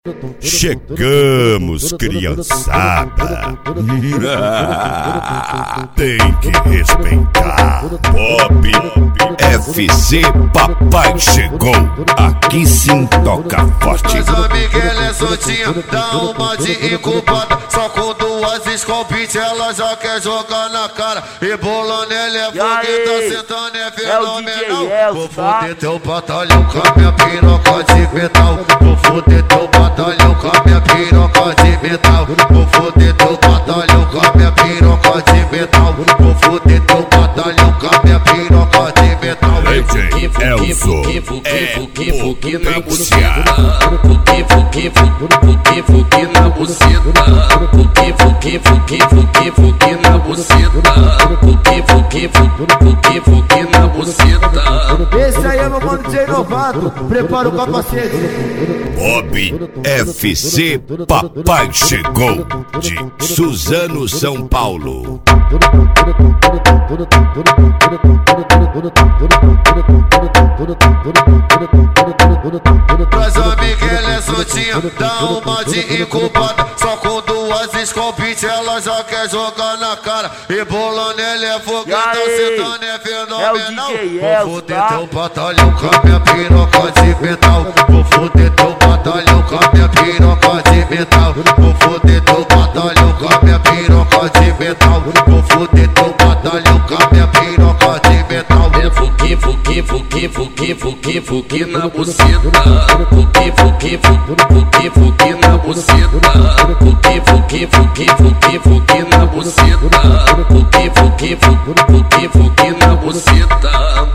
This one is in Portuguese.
Chegamos, criançada. Tem que respeitar. Pop FC, papai chegou. Aqui sim toca forte. Mas a Miguel é soltinha, dá uma de incubada. Só com duas escopite ela já quer jogar na cara. Rebolando ela é fogueta, sentando é fenomenal. Vou foder teu batalhão com a minha piroca de metal. Vou foder teu batalhão com a minha piroca de metal. Vou foder teu batalhão com a minha piroca de metal. Vou foder teu batalhão com a minha piroca de metal. Elzo é fuki na buceta, fuki na buceta, fuki na buceta, fuki na buceta. Esse aí é meu mano DJ Novato, prepara o capacete. Pop FC, papai chegou. De Suzano, São Paulo. Mas a Miguel é soltinha, dá uma de incubada. Só com duas escopite ela já quer jogar na cara. Rebolando ela é fogueta, sentando é fenomenal. Vou foder teu batalhão com a minha piroca de metal. Vou foder teu batalhão com a minha piroca de metal. Vou foder teu batalhão com a minha piroca de metal. Vou foder teu batalhão com a minha piroca de metal. É fuki na buceta, fuki na buceta, fuki na buceta, fuki na buceta.